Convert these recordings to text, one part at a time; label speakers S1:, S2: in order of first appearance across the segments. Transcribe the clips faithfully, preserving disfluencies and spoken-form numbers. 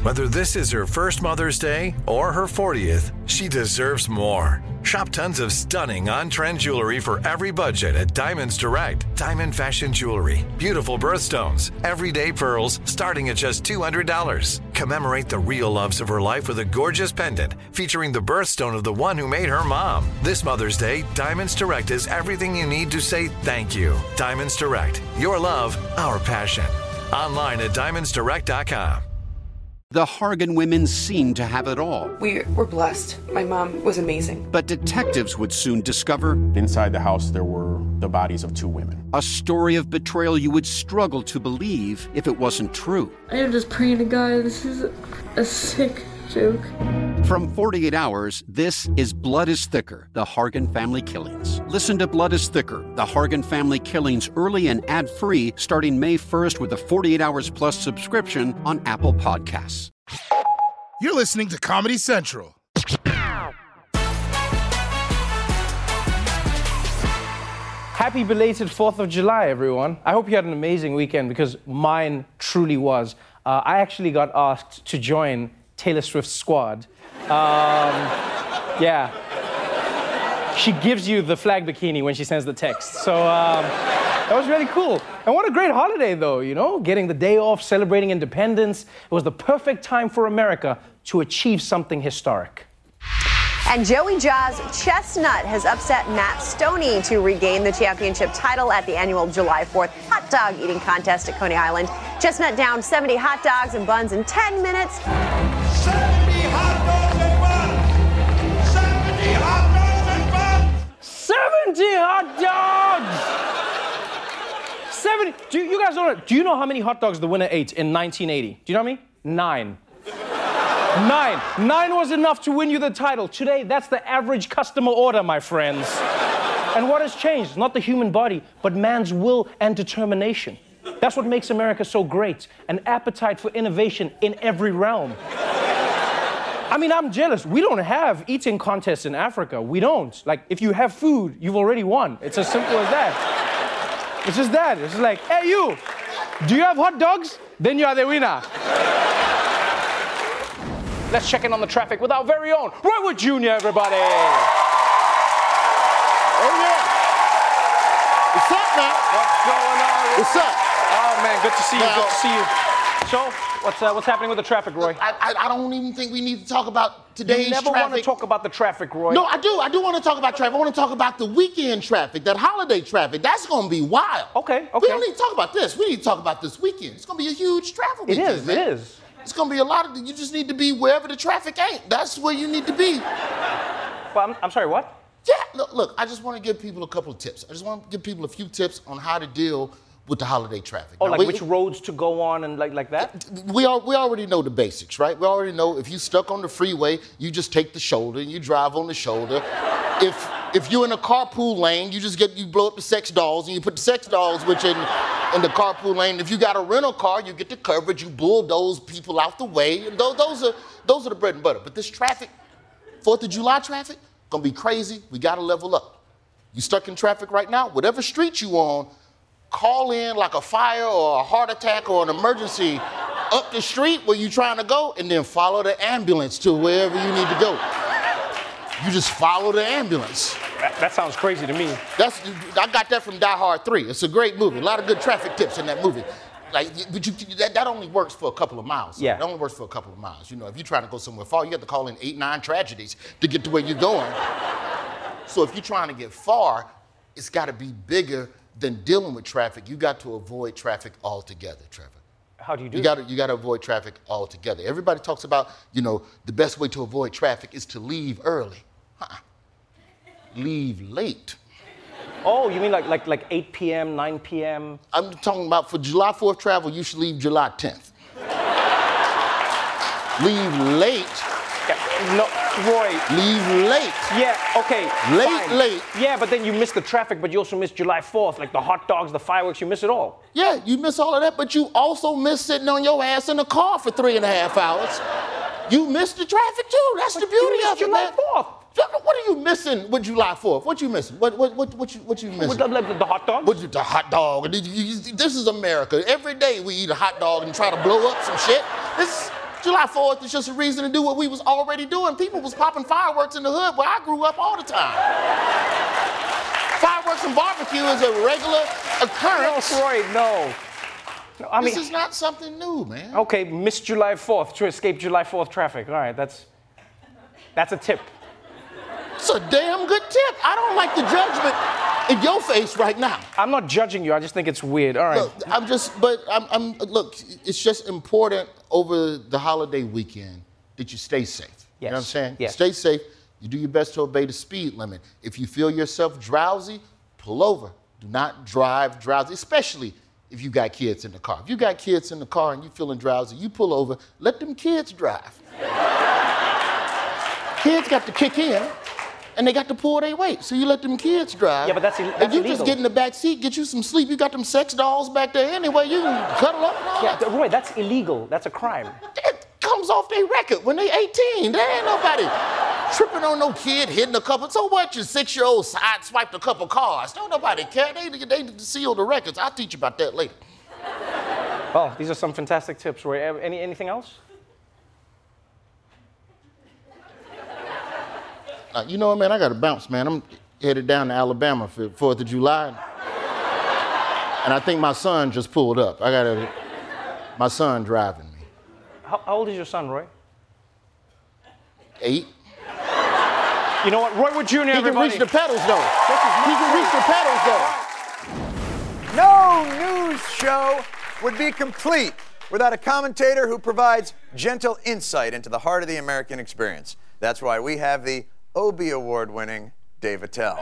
S1: Whether this is her first Mother's Day or her fortieth, she deserves more. Shop tons of stunning on-trend jewelry for every budget at Diamonds Direct. Diamond fashion jewelry, beautiful birthstones, everyday pearls starting at just two hundred dollars. Commemorate the real loves of her life with a gorgeous pendant featuring the birthstone of the one who made her mom. This Mother's Day, Diamonds Direct is everything you need to say thank you. Diamonds Direct, your love, our passion. Online at diamonds direct dot com.
S2: The Hargan women seemed to have it all.
S3: We were blessed. My mom was amazing.
S2: But detectives would soon discover...
S4: Inside the house, there were the bodies of two women.
S2: A story of betrayal you would struggle to believe if it wasn't true.
S5: I am just praying to God, this is a sick joke.
S2: From forty-eight hours, this is Blood is Thicker, The Hargan Family Killings. Listen to Blood is Thicker, The Hargan Family Killings early and ad-free starting May first with a forty-eight hours plus subscription on Apple Podcasts.
S6: You're listening to Comedy Central.
S7: Happy belated fourth of July, everyone. I hope you had an amazing weekend because mine truly was. Uh, I actually got asked to join Taylor Swift's squad. Um, yeah. She gives you the flag bikini when she sends the text. So um, that was really cool. And what a great holiday, though, you know? Getting the day off, celebrating independence. It was the perfect time for America to achieve something historic.
S8: And Joey Jaw's Chestnut has upset Matt Stoney to regain the championship title at the annual July fourth hot dog eating contest at Coney Island. Chestnut downed seventy hot dogs and buns in ten minutes.
S9: seventy hot dogs and buns! seventy hot dogs and buns!
S7: seventy hot dogs! seventy. Do you, you guys don't know, do you know how many hot dogs the winner ate in nineteen eighty? Do you know how many? Nine. Nine. Nine was enough to win you the title. Today, that's the average customer order, my friends. And what has changed? Not the human body, but man's will and determination. That's what makes America so great. An appetite for innovation in every realm. I mean, I'm jealous. We don't have eating contests in Africa. We don't. Like, if you have food, you've already won. It's as simple as that. It's just that. It's just like, hey, you, do you have hot dogs? Then you are the winner. Let's check in on the traffic with our very own Roywood Junior, everybody.
S10: Oh, yeah. What's up, man?
S7: What's going on?
S10: What's up?
S7: Oh, man, good to see you,
S10: Now,
S7: good to see you. So, what's, uh, what's happening with the traffic, Roy?
S10: I, I, I don't even think we need to talk about today's
S7: You never
S10: traffic.
S7: want to talk about the traffic, Roy.
S10: No, I do. I do want to talk about traffic. I want to talk about the weekend traffic, that holiday traffic. That's going to be wild.
S7: Okay, okay.
S10: We don't need to talk about this. We need to talk about this weekend. It's going to be a huge travel
S7: It
S10: weekend,
S7: is,
S10: man.
S7: it is.
S10: It's going to be a lot of, you just need to be wherever the traffic ain't. That's where you need to be.
S7: Well, I'm, I'm sorry, what?
S10: Yeah, look, look, I just want to give people a couple of tips. I just want to give people a few tips on how to deal with the holiday traffic.
S7: Oh,
S10: Now,
S7: like
S10: we,
S7: which roads to go on and like like that?
S10: We, are, we already know the basics, right? We already know if you're stuck on the freeway, you just take the shoulder and you drive on the shoulder. if if you're in a carpool lane, you just get, you blow up the sex dolls and you put the sex dolls which in, in the carpool lane. If you got a rental car, you get the coverage, you bulldoze people out the way. And those, those are those are the bread and butter. But this traffic, fourth of July traffic, gonna be crazy. We gotta level up. You stuck in traffic right now, whatever street you on, call in like a fire or a heart attack or an emergency up the street where you're trying to go, and then follow the ambulance to wherever you need to go. You just follow the ambulance.
S7: That, that sounds crazy to me.
S10: That's, I got that from Die Hard three. It's a great movie. A lot of good traffic tips in that movie. Like, but you, that, that only works for a couple of miles.
S7: Yeah.
S10: It only works for a couple of miles. You know, if you're trying to go somewhere far, you have to call in eight, nine tragedies to get to where you're going. So if you're trying to get far, it's got to be bigger than dealing with traffic. You got to avoid traffic altogether, Trevor.
S7: How do you do
S10: you
S7: that?
S10: Gotta, you got to avoid traffic altogether. Everybody talks about, you know, the best way to avoid traffic is to leave early. Uh-uh. Leave late.
S7: Oh, you mean like like like eight p.m., nine p.m.?
S10: I'm talking about for July fourth travel, you should leave July tenth. Leave late.
S7: Yeah, no, Roy.
S10: Leave late.
S7: Yeah, okay.
S10: Late,
S7: fine.
S10: late.
S7: Yeah, but then you miss the traffic, but you also miss July fourth, like the hot dogs, the fireworks, you miss it all.
S10: Yeah, you miss all of that, but you also miss sitting on your ass in a car for three and a half hours. You miss the traffic too. That's
S7: but
S10: the beauty
S7: you
S10: of it,
S7: July
S10: man.
S7: fourth.
S10: What are you missing with July fourth? What you missing? What what what what you what you missing?
S7: With the, the, the hot dogs?
S10: What you, the hot dog? This is America. Every day we eat a hot dog and try to blow up some shit. This July fourth is just a reason to do what we was already doing. People was popping fireworks in the hood where I grew up all the time. Fireworks and barbecue is a regular occurrence.
S7: No, Roy, no. no I
S10: this
S7: mean,
S10: is not something new, man.
S7: Okay, miss July fourth to escape July fourth traffic. All right, that's that's a tip.
S10: It's a damn good tip. I don't like the judgment in your face right now.
S7: I'm not judging you. I just think it's weird. All right.
S10: Look, I'm just, but I'm, I'm, look, it's just important over the holiday weekend that you stay safe.
S7: Yes.
S10: You know what I'm saying?
S7: Yes.
S10: Stay safe. You do your best to obey the speed limit. If you feel yourself drowsy, pull over. Do not drive drowsy, especially if you got kids in the car. If you got kids in the car and you're feeling drowsy, you pull over, let them kids drive. Kids got to kick in. And they got to pull their weight, so you let them kids drive.
S7: Yeah, but that's, Ill- that's
S10: and you
S7: illegal.
S10: just get in the back seat, get you some sleep. You got them sex dolls back there anyway. You can cuddle up and all
S7: Yeah,
S10: that.
S7: Roy, that's illegal. That's a crime.
S10: It comes off their record when they eighteen. There ain't nobody tripping on no kid hitting a couple. So what? Your six-year-old side swiped a couple cars. Don't nobody care. They they seal the records. I'll teach you about that later.
S7: Well, these are some fantastic tips, Roy. Any anything else?
S10: Uh, you know what, man? I got to bounce, man. I'm headed down to Alabama for fourth of July. And I think my son just pulled up. I got to, my son driving me.
S7: How, how old is your son, Roy?
S10: Eight.
S7: You know what? Roy Wood Junior,
S10: He can
S7: everybody.
S10: reach the pedals, though. He can reach the pedals, though.
S11: No news show would be complete without a commentator who provides gentle insight into the heart of the American experience. That's why we have the Obie Award-winning Dave Attell.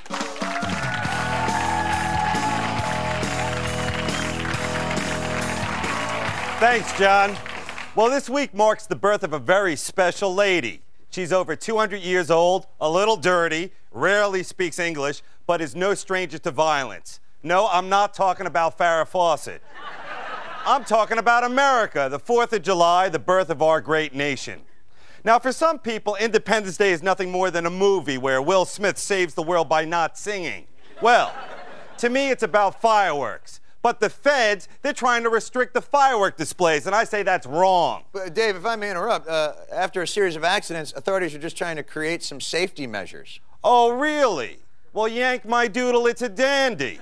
S12: Thanks, John. Well, this week marks the birth of a very special lady. She's over two hundred years old, a little dirty, rarely speaks English, but is no stranger to violence. No, I'm not talking about Farrah Fawcett. I'm talking about America, the fourth of July, the birth of our great nation. Now, for some people, Independence Day is nothing more than a movie where Will Smith saves the world by not singing. Well, to me, it's about fireworks. But the feds, they're trying to restrict the firework displays, and I say that's wrong.
S11: But Dave, if I may interrupt, uh, after a series of accidents, authorities are just trying to create some safety measures.
S12: Oh, really? Well, yank my doodle, it's a dandy.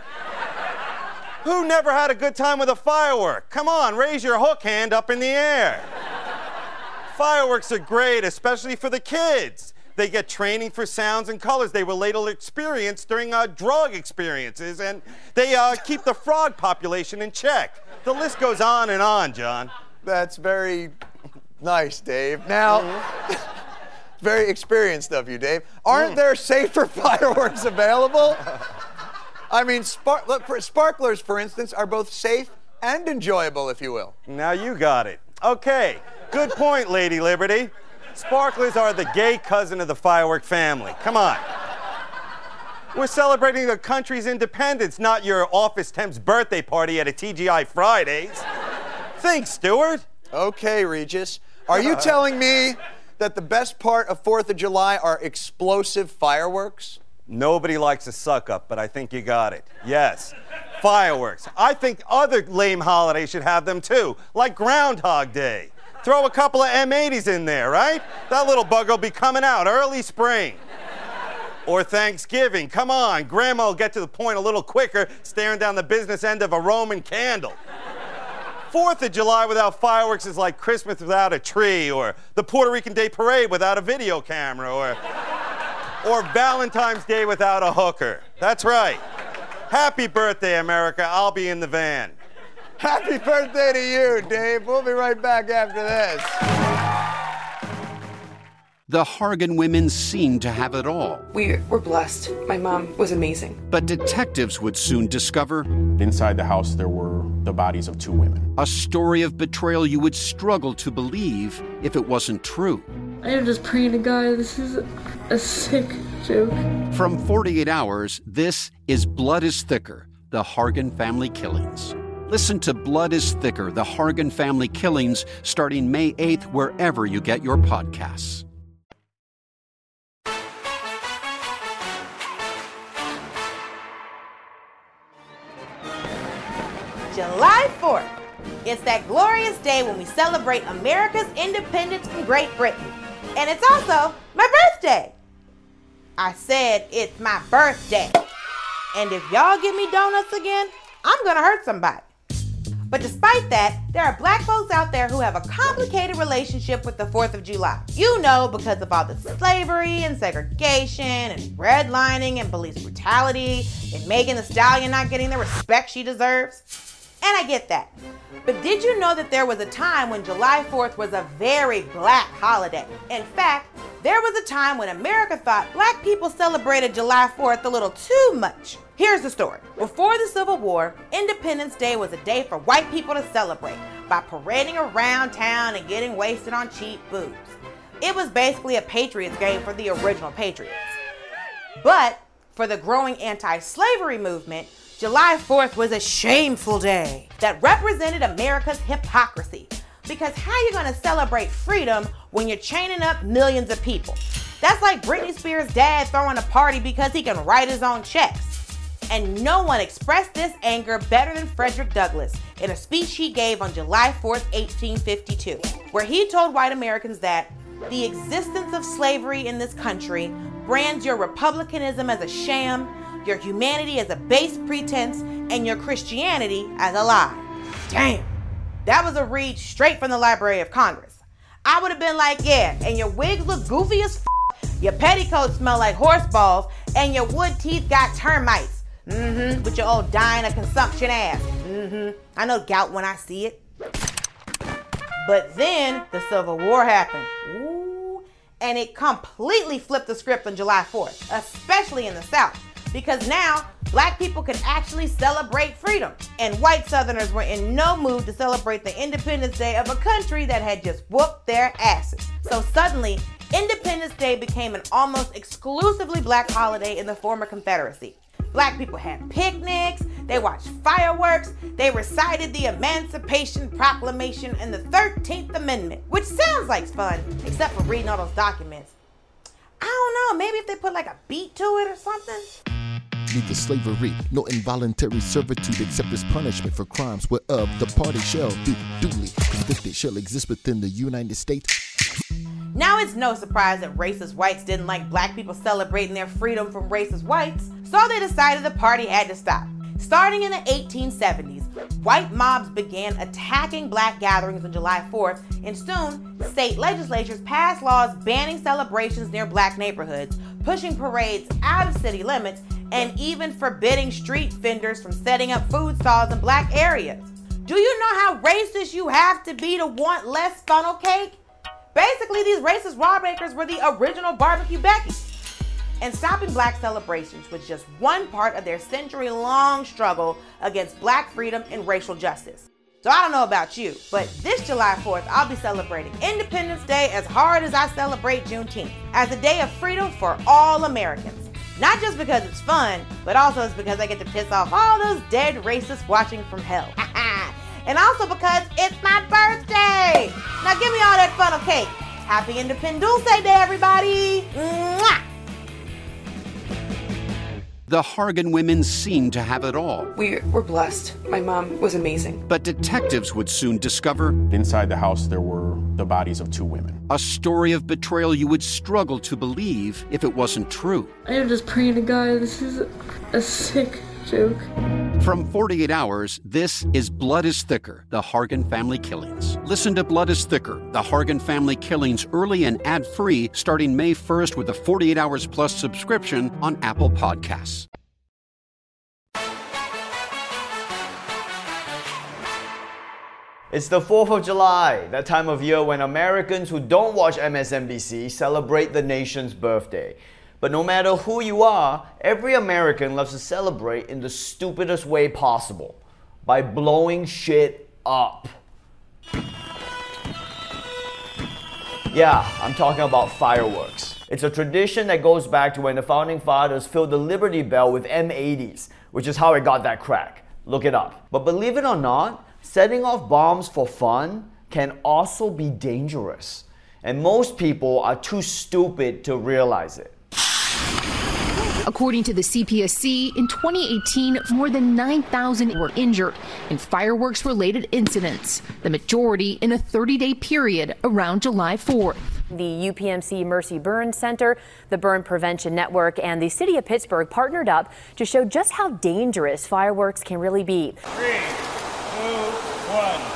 S12: Who never had a good time with a firework? Come on, raise your hook hand up in the air. Fireworks are great, especially for the kids. They get training for sounds and colors they will later experience during uh, drug experiences, and they uh, keep the frog population in check. The list goes on and on, John.
S11: That's very nice, Dave. Now, mm-hmm. Very experienced of you, Dave. Aren't mm. there safer fireworks available? I mean, spar- look, for sparklers, for instance, are both safe and enjoyable, if you will.
S12: Now you got it. Okay. Good point, Lady Liberty. Sparklers are the gay cousin of the firework family. Come on. We're celebrating the country's independence, not your Office Temps birthday party at a T G I Fridays. Think, Stuart.
S11: Okay, Regis. Are you telling me that the best part of fourth of July are explosive fireworks?
S12: Nobody likes a suck-up, but I think you got it. Yes. Fireworks. I think other lame holidays should have them, too, like Groundhog Day. Throw a couple of M eighties in there, right? That little bugger will be coming out early spring. Or Thanksgiving. Come on, Grandma will get to the point a little quicker staring down the business end of a Roman candle. Fourth of July without fireworks is like Christmas without a tree, or the Puerto Rican Day Parade without a video camera, or, or Valentine's Day without a hooker. That's right. Happy birthday, America. I'll be in the van.
S11: Happy birthday to you, Dave. We'll be right back after this.
S2: The Hargan women seemed to have it all.
S3: We were blessed. My mom was amazing.
S2: But detectives would soon discover
S4: inside the house there were the bodies of two women.
S2: A story of betrayal you would struggle to believe if it wasn't true.
S5: I am just praying to God, this is a sick joke.
S2: From forty-eight hours, this is Blood is Thicker, the Hargan family killings. Listen to Blood is Thicker, the Hargan family killings, starting May eighth, wherever you get your podcasts.
S13: July fourth. It's that glorious day when we celebrate America's independence from Great Britain. And it's also my birthday. I said it's my birthday. And if y'all give me donuts again, I'm gonna hurt somebody. But despite that, there are black folks out there who have a complicated relationship with the fourth of July. You know, because of all the slavery and segregation and redlining and police brutality and Megan Thee Stallion not getting the respect she deserves. And I get that. But did you know that there was a time when July fourth was a very black holiday? In fact, there was a time when America thought black people celebrated July fourth a little too much. Here's the story. Before the Civil War, Independence Day was a day for white people to celebrate by parading around town and getting wasted on cheap booze. It was basically a Patriots game for the original Patriots. But for the growing anti-slavery movement, July fourth was a shameful day that represented America's hypocrisy. Because how you gonna celebrate freedom when you're chaining up millions of people? That's like Britney Spears' dad throwing a party because he can write his own checks. And no one expressed this anger better than Frederick Douglass in a speech he gave on July fourth, eighteen fifty-two, where he told white Americans that the existence of slavery in this country brands your republicanism as a sham, your humanity as a base pretense, and your Christianity as a lie. Damn, that was a read straight from the Library of Congress. I would have been like, yeah, and your wigs look goofy as f***, your petticoats smell like horse balls, and your wood teeth got termites. Mm-hmm, with your old dying of consumption ass. Mm-hmm, I know gout when I see it. But then the Civil War happened. Ooh, and it completely flipped the script on July fourth, especially in the South. Because now, black people could actually celebrate freedom. And white Southerners were in no mood to celebrate the Independence Day of a country that had just whooped their asses. So suddenly, Independence Day became an almost exclusively black holiday in the former Confederacy. Black people had picnics, they watched fireworks, they recited the Emancipation Proclamation and the thirteenth Amendment, which sounds like fun, except for reading all those documents. I don't know, maybe if they put like a beat to it or something?
S14: Neither slavery, nor involuntary servitude except as punishment for crimes whereof the party shall be duly convicted shall exist within the United States.
S13: Now it's no surprise that racist whites didn't like black people celebrating their freedom from racist whites, so they decided the party had to stop. Starting in the eighteen seventies, white mobs began attacking black gatherings on July fourth, and soon, state legislatures passed laws banning celebrations near black neighborhoods, pushing parades out of city limits, and even forbidding street vendors from setting up food stalls in black areas. Do you know how racist you have to be to want less funnel cake? Basically, these racist lawmakers were the original barbecue Becky. And stopping black celebrations was just one part of their century-long struggle against black freedom and racial justice. So I don't know about you, but this July fourth, I'll be celebrating Independence Day as hard as I celebrate Juneteenth, as a day of freedom for all Americans. Not just because it's fun, but also it's because I get to piss off all those dead racists watching from hell. And also because it's my birthday. Now give me all that funnel cake. Happy Independence Day, everybody. Mwah!
S2: The Hargan women seemed to have it all.
S3: We were blessed. My mom was amazing.
S2: But detectives would soon discover
S4: inside the house there were the bodies of two women.
S2: A story of betrayal you would struggle to believe if it wasn't true.
S5: I am just praying to God. This is a sick joke.
S2: From forty-eight hours, this is Blood is Thicker, the Hargan Family Killings. Listen to Blood is Thicker, the Hargan Family Killings early and ad-free starting May first with a forty-eight hours plus subscription on Apple Podcasts.
S15: It's the fourth of July, that time of year when Americans who don't watch M S N B C celebrate the nation's birthday. But no matter who you are, every American loves to celebrate in the stupidest way possible, by blowing shit up. Yeah, I'm talking about fireworks. It's a tradition that goes back to when the Founding Fathers filled the Liberty Bell with M eighties, which is how it got that crack. Look it up. But believe it or not, setting off bombs for fun can also be dangerous. And most people are too stupid to realize it.
S16: According to the C P S C, in twenty eighteen, more than nine thousand were injured in fireworks-related incidents, the majority in a thirty-day period around July fourth.
S17: The U P M C Mercy Burn Center, the Burn Prevention Network, and the City of Pittsburgh partnered up to show just how dangerous fireworks can really be.
S18: Three, two, one.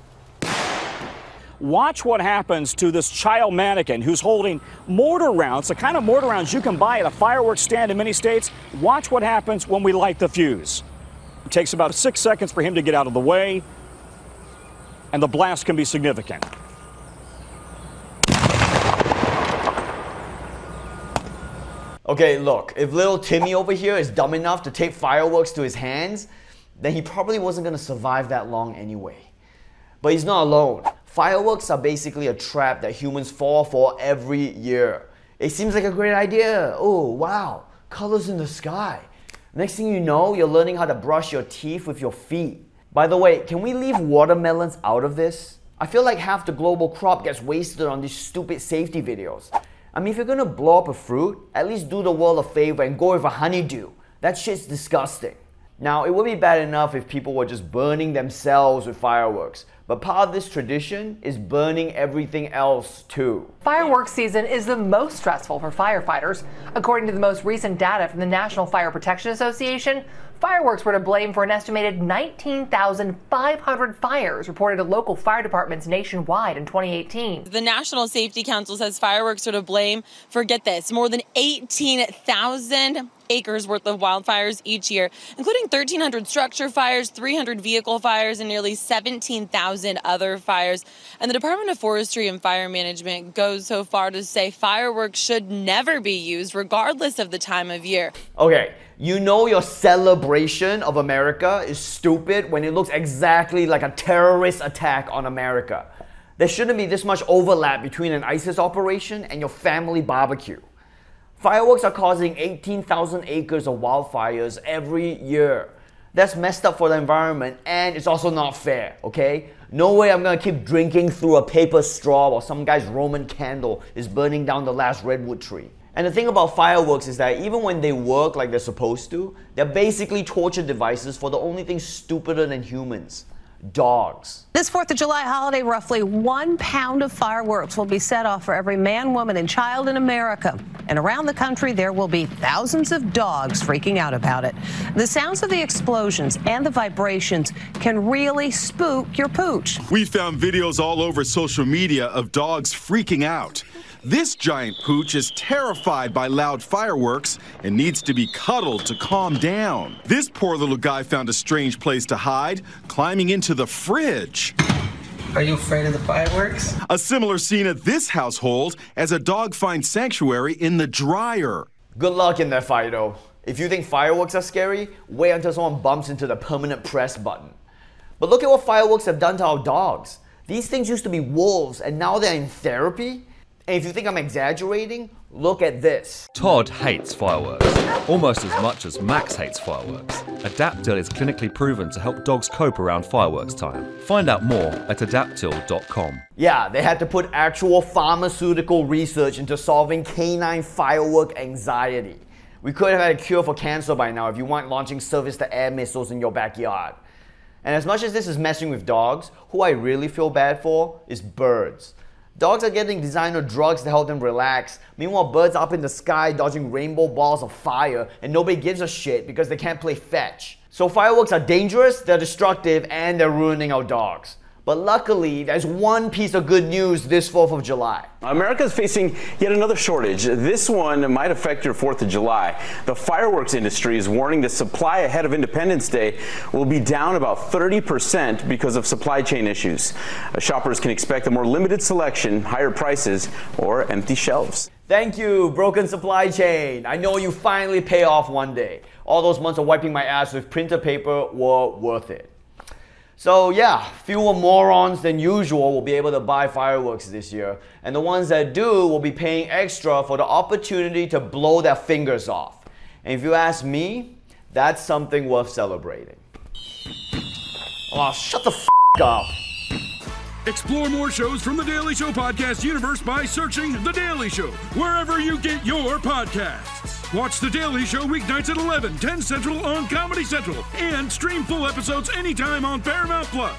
S19: Watch what happens to this child mannequin who's holding mortar rounds, the kind of mortar rounds you can buy at a fireworks stand in many states. Watch what happens when we light the fuse. It takes about six seconds for him to get out of the way, and the blast can be significant.
S15: Okay, look, if little Timmy over here is dumb enough to take fireworks to his hands, then he probably wasn't going to survive that long anyway. But he's not alone. Fireworks are basically a trap that humans fall for every year. It seems like a great idea. Oh, wow, colors in the sky. Next thing you know, you're learning how to brush your teeth with your feet. By the way, can we leave watermelons out of this? I feel like half the global crop gets wasted on these stupid safety videos. I mean, if you're gonna blow up a fruit, at least do the world a favor and go with a honeydew. That shit's disgusting. Now, it would be bad enough if people were just burning themselves with fireworks, but part of this tradition is burning everything else too.
S20: Fireworks season is the most stressful for firefighters. According to the most recent data from the National Fire Protection Association, fireworks were to blame for an estimated nineteen thousand five hundred fires reported to local fire departments nationwide in twenty eighteen.
S21: The National Safety Council says fireworks are to blame for, get this, more than eighteen thousand acres worth of wildfires each year, including thirteen hundred structure fires, three hundred vehicle fires, and nearly seventeen thousand other fires. And the Department of Forestry and Fire Management goes so far to say fireworks should never be used, regardless of the time of year.
S15: Okay, you know your celebration of America is stupid when it looks exactly like a terrorist attack on America. There shouldn't be this much overlap between an ISIS operation and your family barbecue. Fireworks are causing eighteen thousand acres of wildfires every year. That's messed up for the environment, and it's also not fair, okay? No way I'm gonna keep drinking through a paper straw while some guy's Roman candle is burning down the last redwood tree. And the thing about fireworks is that even when they work like they're supposed to, they're basically torture devices for the only thing stupider than humans: dogs.
S22: This fourth of July holiday, roughly one pound of fireworks will be set off for every man, woman, and child in America. And around the country, there will be thousands of dogs freaking out about it. The sounds of the explosions and the vibrations can really spook your pooch.
S23: We found videos all over social media of dogs freaking out. This giant pooch is terrified by loud fireworks and needs to be cuddled to calm down. This poor little guy found a strange place to hide, climbing into the fridge.
S24: Are you afraid of the fireworks?
S23: A similar scene at this household as a dog finds sanctuary in the dryer.
S15: Good luck in that fight, though. If you think fireworks are scary, wait until someone bumps into the permanent press button. But look at what fireworks have done to our dogs. These things used to be wolves, and now they're in therapy? And if you think I'm exaggerating, look at this.
S25: Todd hates fireworks, almost as much as Max hates fireworks. Adaptil is clinically proven to help dogs cope around fireworks time. Find out more at adaptil dot com.
S15: Yeah, they had to put actual pharmaceutical research into solving canine firework anxiety. We could have had a cure for cancer by now if you weren't launching surface-to-air missiles in your backyard. And as much as this is messing with dogs, who I really feel bad for is birds. Dogs are getting designer drugs to help them relax. Meanwhile, birds are up in the sky dodging rainbow balls of fire, and nobody gives a shit because they can't play fetch. So fireworks are dangerous, they're destructive, and they're ruining our dogs. But luckily, there's one piece of good news this fourth of July.
S4: America is facing yet another shortage. This one might affect your fourth of July. The fireworks industry is warning the supply ahead of Independence Day will be down about thirty percent because of supply chain issues. Uh, shoppers can expect a more limited selection, higher prices, or empty shelves.
S15: Thank you, broken supply chain. I know you finally pay off one day. All those months of wiping my ass with printer paper were worth it. So yeah, fewer morons than usual will be able to buy fireworks this year, and the ones that do will be paying extra for the opportunity to blow their fingers off. And if you ask me, that's something worth celebrating. Oh, shut the f*** up.
S26: Explore more shows from The Daily Show podcast universe by searching The Daily Show wherever you get your podcasts. Watch The Daily Show weeknights at eleven, ten Central on Comedy Central. And stream full episodes anytime on Paramount Plus.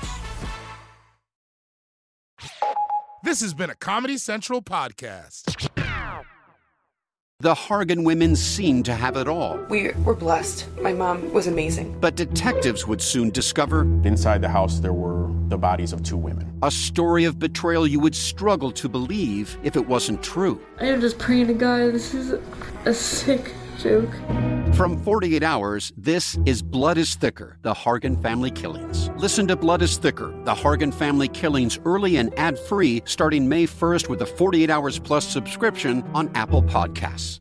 S1: This has been a Comedy Central podcast.
S2: The Hargan women seemed to have it all.
S3: We were blessed. My mom was amazing.
S2: But detectives would soon discover
S6: inside the house there were the bodies of two women.
S2: A story of betrayal you would struggle to believe if it wasn't true.
S5: I am just praying to God, this is a sick joke.
S2: From forty-eight hours, this is Blood is Thicker, the Hargan Family Killings. Listen to Blood is Thicker, the Hargan Family Killings early and ad-free starting May first with a forty-eight hours plus subscription on Apple Podcasts.